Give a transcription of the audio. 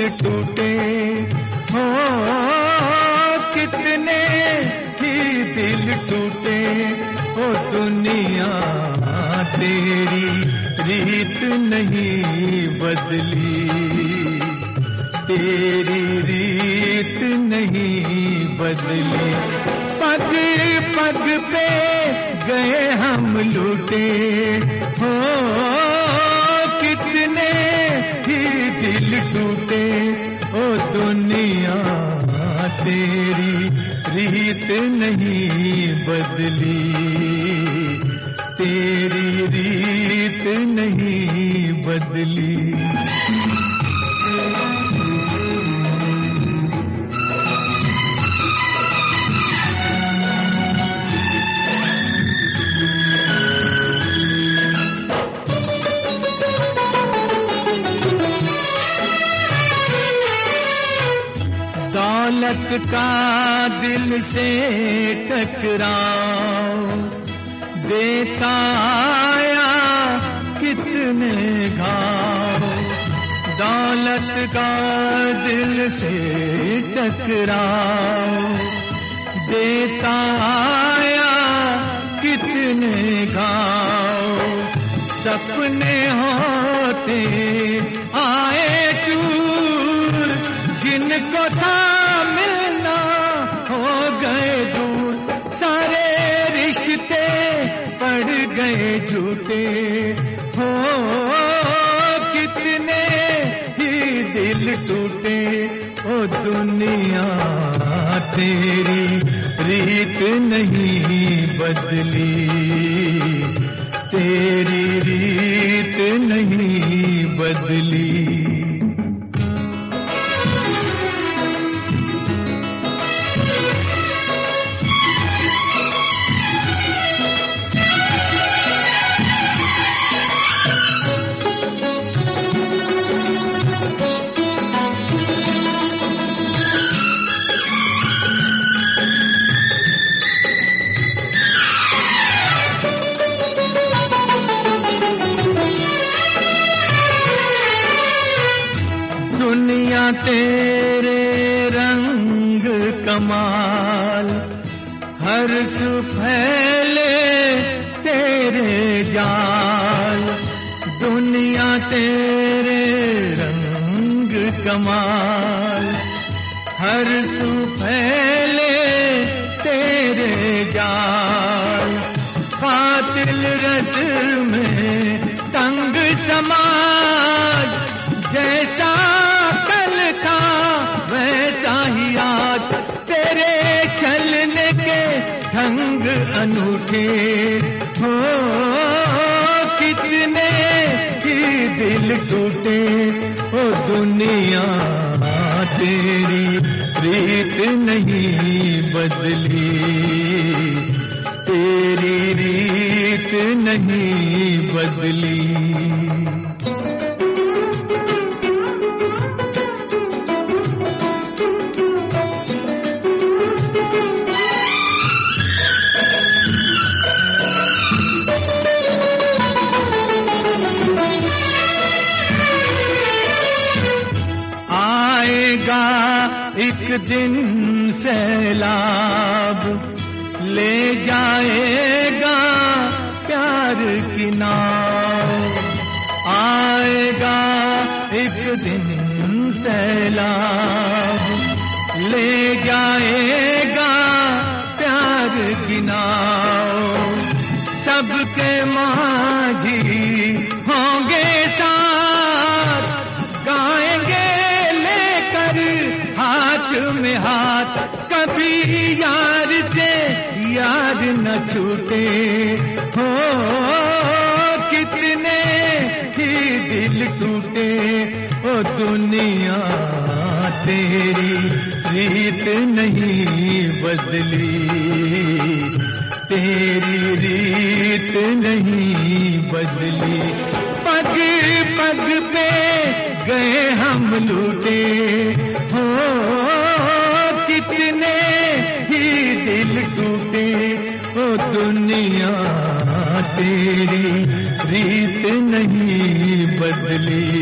टूटे हो, कितने ही दिल टूटे ओ दुनिया तेरी रीत नहीं बदली, तेरी रीत नहीं बदली। पग पग पे गए हम लूटे हो, कितने ही दिल टूटे ओ दुनिया तेरी रीत नहीं बदली, तेरी रीत नहीं बदली। दौलत का दिल से टकराव देता आया कितने घाव, दौलत का दिल से टकराव देता आया कितने घाव। सपने होते आए चूर, जिनको था मिलना हो गए दूर, सारे रिश्ते पड़ गए झूठे हो, कितने ही दिल टूटे ओ दुनिया तेरी रीत नहीं बदली, तेरी रीत नहीं बदली। दुनिया तेरे रंग कमाल, हर सू फैले तेरे जाल, दुनिया तेरे रंग कमाल, हर सू फैले तेरे जाल। कातिल रस्म में तंग समाज, जैसा कल था वैसा ही आज, तेरे चलने के ढंग अनूठे हो, कितने ही दिल टूटे ओ दुनिया तेरी रीत नहीं बदली, तेरी रीत नहीं बदली। आएगा एक दिन सैलाब, ले जाएगा प्यार की नाव, आएगा एक दिन सैलाब, ले जाएगा प्यार की नाव। सबके माझी होंगे साथ, गाएंगे हाथ में हाथ, कभी यार से यार न छूटे हो, कितने ही दिल टूटे ओ दुनिया तेरी रीत नहीं बदली, तेरी रीत नहीं बदली। पग पग पे गए हम लूटे हो, कितने ही दिल टूटे ओ दुनिया तेरी रीत नहीं बदली,